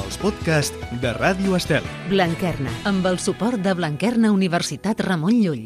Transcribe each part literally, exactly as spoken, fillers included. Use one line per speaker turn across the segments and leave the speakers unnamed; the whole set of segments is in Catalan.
els podcasts de Ràdio Estel.
Blanquerna, amb el suport de Blanquerna Universitat Ramon Llull.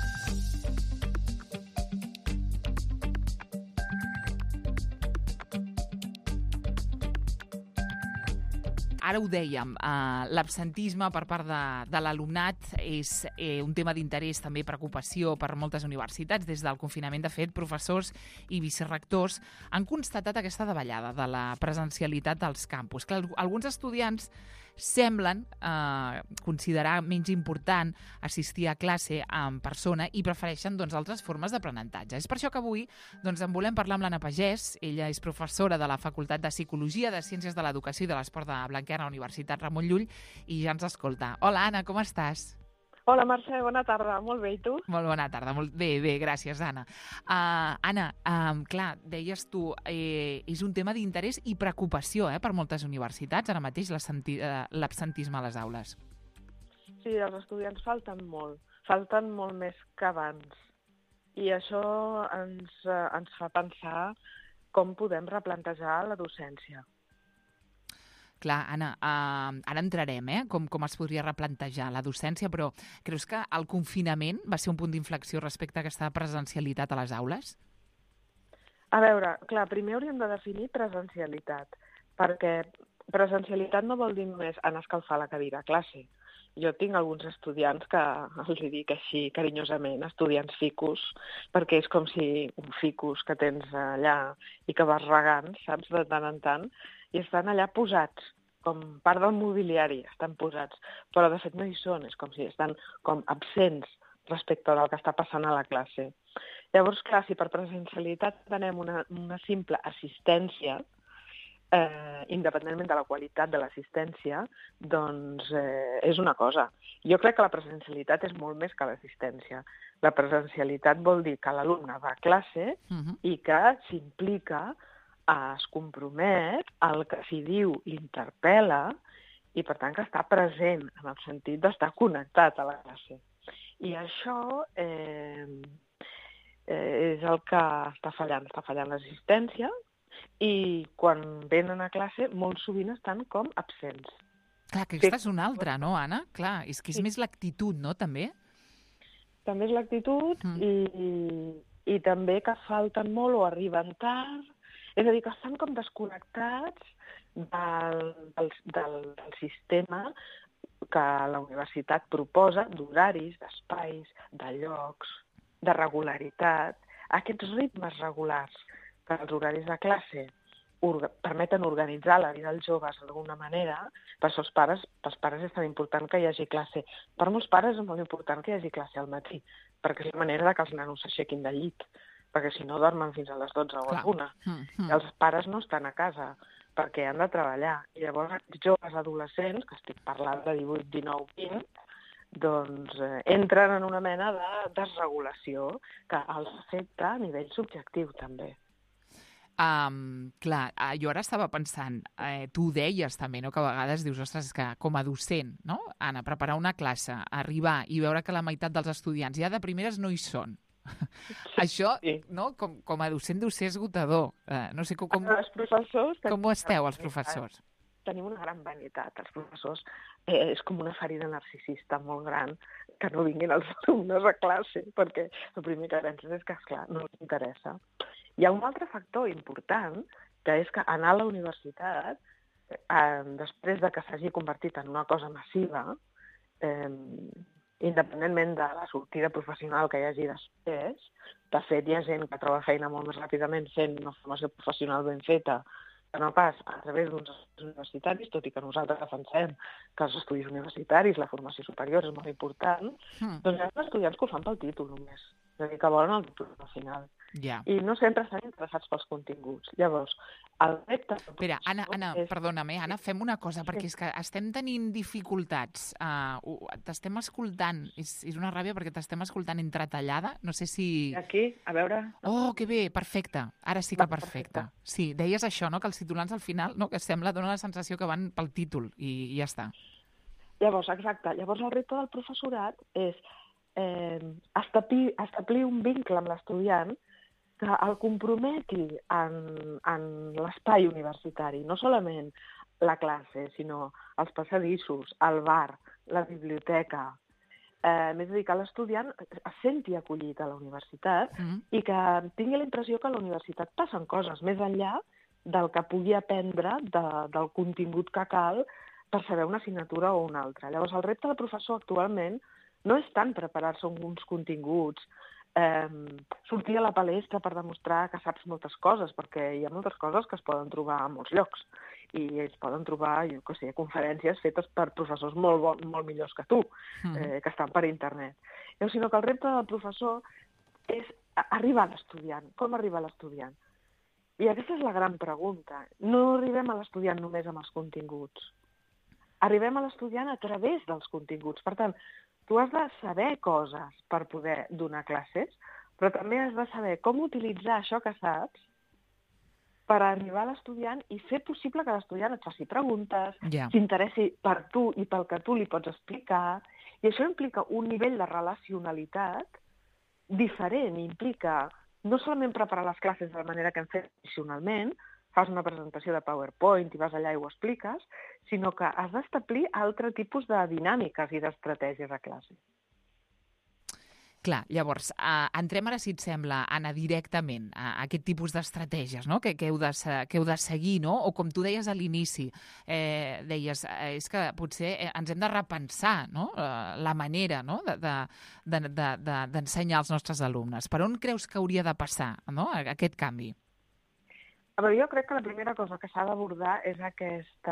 Ara ho dèiem, eh, l'absentisme per part de, de l'alumnat és eh, un tema d'interès, també preocupació per moltes universitats. Des del confinament, de fet, professors i vicerectors han constatat aquesta davallada de la presencialitat dels campus. Clar, alguns estudiants semblen eh, considerar menys important assistir a classe en persona i prefereixen doncs, altres formes d'aprenentatge. És per això que avui doncs, en volem parlar amb l'Anna Pagès. Ella és professora de la Facultat de Psicologia, de Ciències de l'Educació i de l'Esport de Blanquerna, Universitat Ramon Llull, i ja ens escolta. Hola, Anna, com estàs?
Hola, Mercè, bona tarda. Molt bé, i tu?
Molt bona tarda. Molt bé, bé, gràcies, Anna. Uh, Anna, um, clar, deies tu, eh, és un tema d'interès i preocupació eh, per moltes universitats, ara mateix, l'absentisme a les aules.
Sí, els estudiants falten molt. Falten molt més que abans. I això ens, eh, ens fa pensar com podem replantejar la docència.
Clar, Anna, uh, ara entrarem, eh? Com, com es podria replantejar la docència, però creus que el confinament va ser un punt d'inflexió respecte a aquesta presencialitat a les aules?
A veure, clar, primer hauríem de definir presencialitat, perquè presencialitat no vol dir només anar a escalfar la cadira a classe. Jo tinc alguns estudiants que els dic així carinyosament, estudiants ficus, perquè és com si un ficus que tens allà i que vas regant, saps, de tant en tant, i estan allà posats, com part del mobiliari, estan posats, però de fet no hi són, és com si estan com absents respecte al que està passant a la classe. Llavors, clar, si per presencialitat tenem una, una simple assistència, eh, independentment de la qualitat de l'assistència, doncs eh, és una cosa. Jo crec que la presencialitat és molt més que l'assistència. La presencialitat vol dir que l'alumne va a classe uh-huh. i que s'implica, es compromet, el que s'hi diu l'interpel·la i, per tant, que està present en el sentit d'estar connectat a la classe. I això eh, eh, és el que està fallant. Està fallant l'assistència i quan venen a classe molt sovint estan com absents.
Clar, que aquesta és una altra, no, Anna? Clar, és que és sí. més l'actitud, no, també?
També és l'actitud mm. i, i també que falten molt o arriben tard. És a dir, que estan com desconnectats del, del, del, del sistema que la universitat proposa, d'horaris, d'espais, de llocs, de regularitat, aquests ritmes regulars que els horaris de classe orga, permeten organitzar la vida dels joves d'alguna manera. Per això els pares, pels pares és tan important que hi hagi classe. Per molts pares és molt important que hi hagi classe al matí, perquè és la manera que els nanos s'aixequin del llit, perquè si no dormen fins a les dotze o a l'una. Mm, mm. Els pares no estan a casa perquè han de treballar. I llavors els joves adolescents, que estic parlant de divuit, dinou, vint, doncs eh, entren en una mena de desregulació que els afecta a nivell subjectiu també.
Um, clar, jo ara estava pensant, eh, tu deies també, no?, que a vegades dius, ostres, que com a docent, no?, Anna, preparar una classe, arribar i veure que la meitat dels estudiants ja de primeres no hi són. Sí, això, sí. no? Com, com a docent deu ser esgotador. Uh, no sé com, com,
els professors,
com ho esteu, els professors?
Tenim una gran vanitat. Els professors eh, és com una ferida narcisista molt gran que no vinguin els alumnes a classe, perquè el primer que penses és que, esclar, no els interessa. Hi ha un altre factor important, que és que anar a la universitat, eh, després de que s'hagi convertit en una cosa massiva, eh, independentment de la sortida professional que hi hagi després, de fet hi ha gent que troba feina molt més ràpidament fent una formació professional ben feta, que no pas a través d'uns estudis universitaris, tot i que nosaltres defensem que els estudis universitaris, la formació superior és molt important, mm. doncs hi ha estudiants que ho fan pel títol només, és a dir, que volen el títol al final.
Yeah.
I no sempre estan interessats pels continguts. Llavors, el repte...
Espera, Anna, Anna és... perdona'm, Anna, fem una cosa, perquè és que estem tenint dificultats. Uh, t'estem escoltant, és, és una ràbia perquè t'estem escoltant entretallada, no sé si...
Aquí, a veure...
Oh, que bé, perfecte, ara sí que perfecte. Sí, deies això, no?, que els titulants al final, no?, que sembla, dona la sensació que van pel títol i, i ja està.
Llavors, exacte, llavors el repte del professorat és eh, establir, establir un vincle amb l'estudiant que el comprometi en, en l'espai universitari, no solament la classe, sinó els passadissos, el bar, la biblioteca. Eh, M'és a dir, que l'estudiant es senti acollit a la universitat mm. i que tingui la impressió que a la universitat passen coses més enllà del que pugui aprendre de, del contingut que cal per saber una assignatura o una altra. Llavors, el repte del professor actualment no és tant preparar-se uns continguts, eh, sortir a la palestra per demostrar que saps moltes coses, perquè hi ha moltes coses que es poden trobar a molts llocs i es poden trobar, jo què sé, conferències fetes per professors molt, bon, molt millors que tu, eh, que estan per internet. Llavors, sinó que el repte del professor és arribar a l'estudiant. Com arribar a l'estudiant? I aquesta és la gran pregunta. No arribem a l'estudiant només amb els continguts. Arribem a l'estudiant a través dels continguts. Per tant, tu has de saber coses per poder donar classes, però també has de saber com utilitzar això que saps per arribar a l'estudiant i fer possible que l'estudiant et faci preguntes, yeah. s'interessi per tu i pel que tu li pots explicar. I això implica un nivell de relacionalitat diferent. Implica no solament preparar les classes de la manera que hem fet tradicionalment, fas una presentació de PowerPoint i vas allà i ho expliques, sinó que has d'establir altre tipus de dinàmiques i d'estratègies a classe.
Clar, llavors, uh, entrem ara, si et sembla, Anna, directament a aquest tipus d'estratègies, no? que, que, heu de, que heu de seguir, no? O com tu deies a l'inici, eh, deies, eh, és que potser ens hem de repensar, no? uh, la manera, no? d'ensenyar de, de, de, de, als nostres alumnes. Per on creus que hauria de passar, no? aquest canvi?
A veure, jo crec que la primera cosa que s'ha d'abordar és aquesta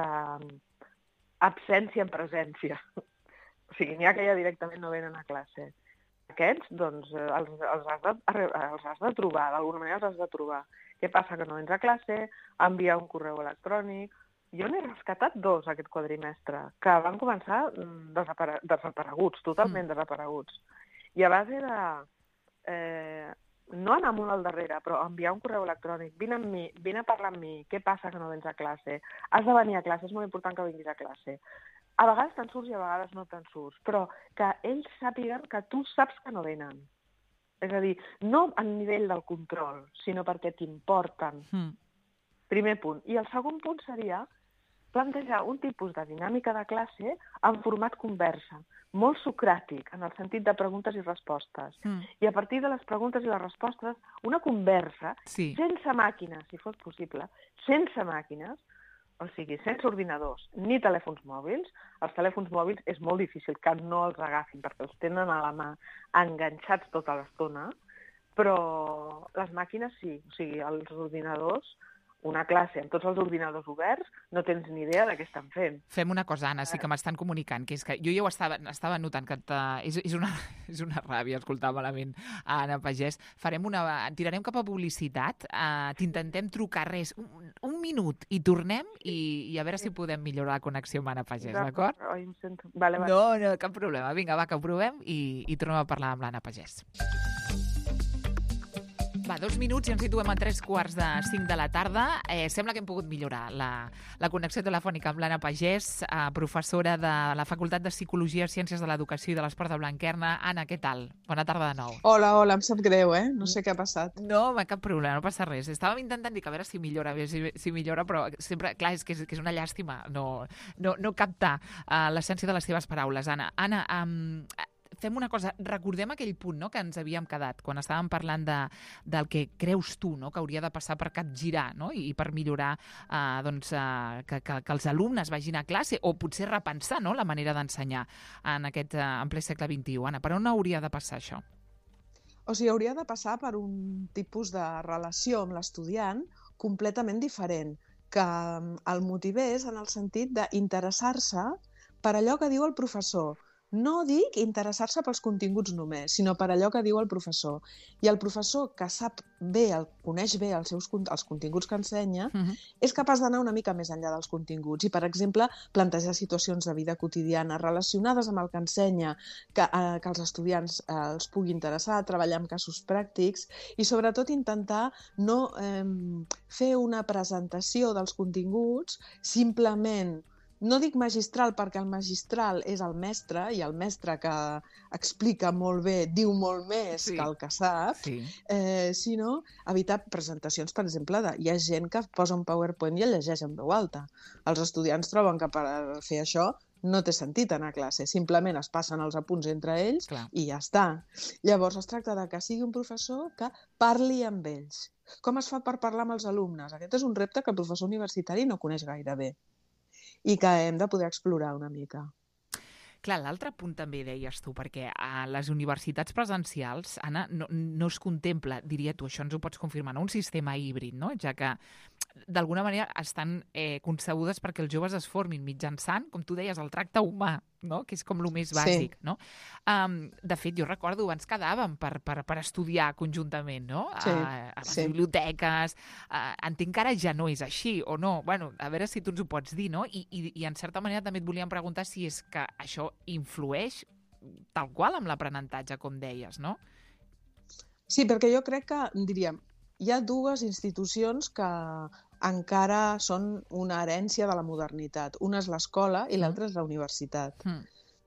absència en presència. O sigui, n'hi ha que ja directament no venen a classe. Aquests, doncs, els, els, has de, els has de trobar, d'alguna manera els has de trobar. Què passa? Que no vens a classe, enviar un correu electrònic. Jo n'he rescatat dos aquest quadrimestre, que van començar desapare desapareguts, totalment mm. desapareguts. I a base de... Eh, no anar amunt al darrere, però enviar un correu electrònic, vine amb mi, vine a parlar amb mi, què passa que no vens a classe? Has de venir a classe, és molt important que vinguis a classe. A vegades te'n surts i a vegades no te'n surts, però que ells sàpiguen que tu saps que no venen. És a dir, no a nivell del control, sinó perquè t'importen. Mm. Primer punt. I el segon punt seria plantejar un tipus de dinàmica de classe en format conversa, molt socràtic, en el sentit de preguntes i respostes. Mm. I a partir de les preguntes i les respostes, una conversa, sí. sense màquines, si fos possible, sense màquines, o sigui, sense ordinadors ni telèfons mòbils. Els telèfons mòbils és molt difícil que no els agafin, perquè els tenen a la mà enganxats tota l'estona, però les màquines sí, o sigui, els ordinadors... Una classe amb tots els ordinadors oberts, no tens ni idea de què estan fent.
Fem una cosa, Anna, sí que m'estan comunicant, que és que jo ja ho estava, estava notant, que és, és, una, és una ràbia escoltar malament a Anna Pagès. Farem una, tirarem cap a publicitat, uh, t'intentem trucar res, un, un minut, i tornem, i, i a veure si podem millorar la connexió amb Anna Pagès, d'acord?
Oi, em sento... Vale, vale.
No, no, cap problema. Vinga, va, que ho provem i, i tornem a parlar amb l'Anna Pagès. Va, dos minuts i ens situem a tres quarts de cinc de la tarda. Eh, sembla que hem pogut millorar la, la connexió telefònica amb l'Anna Pagès, eh, professora de la Facultat de Psicologia, Ciències de l'Educació i de l'Esport de Blanquerna. Anna, què tal? Bona tarda de nou.
Hola, hola, em sap greu, eh? No sé què ha passat.
No, cap problema, no passa res. Estàvem intentant dir que a veure si millora, a veure si, si millora, però sempre, clar, és que és, que és una llàstima no, no, no captar uh, l'essència de les teves paraules, Anna. Anna, um, fem una cosa, recordem aquell punt, no?, que ens havíem quedat quan estàvem parlant de, del que creus tu, no?, que hauria de passar per capgirar, no?, i, i per millorar eh, doncs, eh, que, que, que els alumnes vagin a classe o potser repensar, no?, la manera d'ensenyar en aquest eh, en ple segle vint-i-u. Anna, per on hauria de passar això?
O sigui, hauria de passar per un tipus de relació amb l'estudiant completament diferent, que el motivés en el sentit d'interessar-se per allò que diu el professor. No dic interessar-se pels continguts només, sinó per allò que diu el professor. I el professor, que sap bé, el, coneix bé els, seus, els continguts que ensenya, uh-huh. és capaç d'anar una mica més enllà dels continguts i, per exemple, plantejar situacions de vida quotidiana relacionades amb el que ensenya, que, eh, que els estudiants eh, els pugui interessar, treballar amb casos pràctics i, sobretot, intentar no eh, fer una presentació dels continguts simplement no dic magistral perquè el magistral és el mestre i el mestre que explica molt bé, diu molt més sí. que el que sap, sí. eh, sinó evitar presentacions, per exemple, de, hi ha gent que posa un PowerPoint i el llegeix en veu alta. Els estudiants troben que per fer això no té sentit anar a classe, simplement es passen els apunts entre ells Clar. I ja està. Llavors es tracta de que sigui un professor que parli amb ells. Com es fa per parlar amb els alumnes? Aquest és un repte que el professor universitari no coneix gaire bé i que hem de poder explorar una mica.
Clar, l'altre punt també deies tu, perquè a les universitats presencials, Anna, no, no es contempla, diria tu, això ens ho pots confirmar, no? Un sistema híbrid, no? Ja que d'alguna manera estan eh, concebudes perquè els joves es formin mitjançant, com tu deies, el tracte humà, no? Que és com el més bàsic. Sí. No? Um, de fet, jo recordo, abans quedàvem per, per, per estudiar conjuntament, no? Sí. A, a les sí. biblioteques. Uh, entenc que ara ja no és així, o no? Bueno, a veure si tu ens ho pots dir, no? I, i, i en certa manera també et volíem preguntar si és que això influeix tal qual amb l'aprenentatge, com deies, no?
Sí, perquè jo crec que, diríem, hi ha dues institucions que encara són una herència de la modernitat. Una és l'escola i l'altra és la universitat. Mm.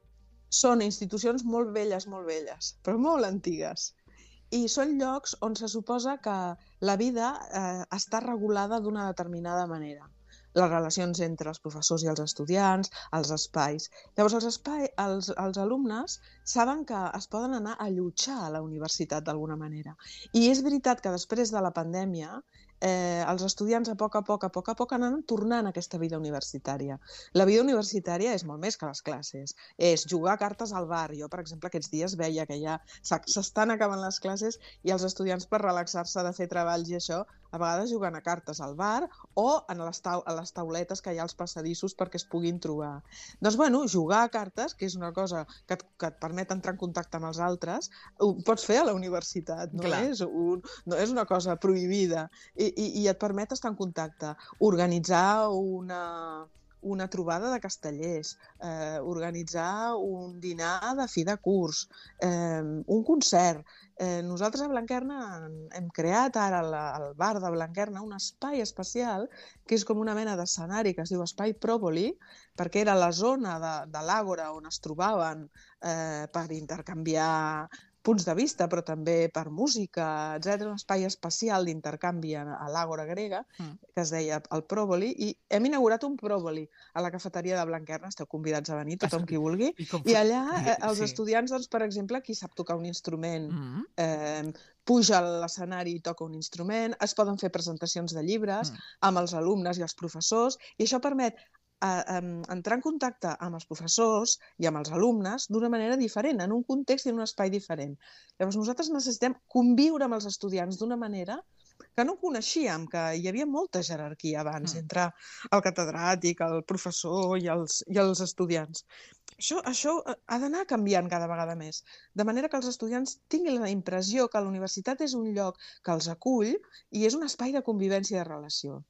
Són institucions molt velles, molt velles, però molt antigues. I són llocs on se suposa que la vida eh, està regulada d'una determinada manera. Les relacions entre els professors i els estudiants, els espais. Llavors, els, espai, els, els alumnes saben que es poden anar a allotjar a la universitat d'alguna manera. I és veritat que després de la pandèmia eh, els estudiants a poc a poc, a poc a poc anaven tornant a aquesta vida universitària. La vida universitària és molt més que les classes. És jugar cartes al bar. Jo, per exemple, aquests dies veia que ja s'estan acabant les classes i els estudiants, per relaxar-se de fer treballs i això, a vegades juguen a cartes al bar o en les, tau a les tauletes que hi ha als passadissos perquè es puguin trobar. Doncs, bueno, jugar a cartes, que és una cosa que et, que et permet entrar en contacte amb els altres, ho pots fer a la universitat, no, és, un, no és una cosa prohibida. I, i, i et permet estar en contacte. Organitzar una... una trobada de castellers, eh, organitzar un dinar de fi de curs, eh, un concert. Eh, nosaltres a Blanquerna hem creat ara al bar de Blanquerna un espai especial que és com una mena d'escenari que es diu Espai Pròvoli, perquè era la zona de, de l'Àgora on es trobaven eh, per intercanviar punts de vista, però també per música, etcètera. Un espai especial d'intercanvi a, a l'Àgora grega, mm. que es deia el Pròvoli, i hem inaugurat un Pròvoli a la cafeteria de Blanquerna, esteu convidats a venir, tothom qui vulgui, i, i allà eh, els sí. estudiants, doncs, per exemple, qui sap tocar un instrument, mm. eh, puja a l'escenari i toca un instrument, es poden fer presentacions de llibres mm. amb els alumnes i els professors, i això permet a, a entrar en contacte amb els professors i amb els alumnes d'una manera diferent, en un context i en un espai diferent. Llavors nosaltres necessitem conviure amb els estudiants d'una manera que no coneixíem, que hi havia molta jerarquia abans mm. entre el catedràtic, el professor i els, i els estudiants. Això, això ha d'anar canviant cada vegada més, de manera que els estudiants tinguin la impressió que la universitat és un lloc que els acull i és un espai de convivència i de relació.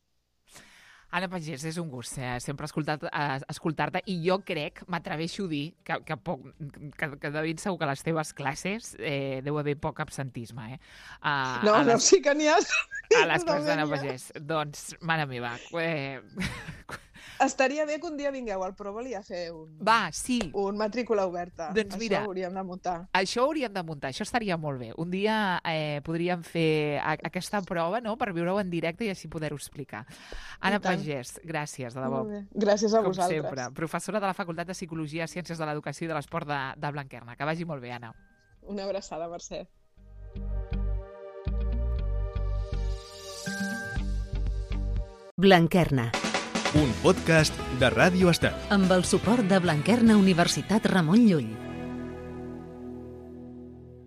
Anna Pagès, és un gust eh? sempre escoltar-te escoltar i jo crec, m'atreveixo a dir, que, que, poc, que, que de ben segur que a les teves classes eh, deu haver poc absentisme. Eh? A,
no,
a les,
no, sí que n'hi ha.
A les classes d'Anna Pagès. Doncs, mare meva, eh,
estaria bé que un dia vingueu al Pròvoli a fer un,
Va, sí.
un matrícula oberta.
Doncs mira,
això hauríem de muntar.
Això hauríem de muntar, això estaria molt bé. Un dia eh, podríem fer a, aquesta prova, no?, per viure-ho en directe i així poder-ho explicar. Anna Pagès, gràcies, de debò.
Gràcies a
Com
vosaltres.
sempre. Professora de la Facultat de Psicologia, Ciències de l'Educació i de l'Esport de, de Blanquerna. Que vagi molt bé, Anna.
Una abraçada, Mercè.
Blanquerna.
Un podcast de Ràdio Estel.
Amb el suport de Blanquerna Universitat Ramon Llull.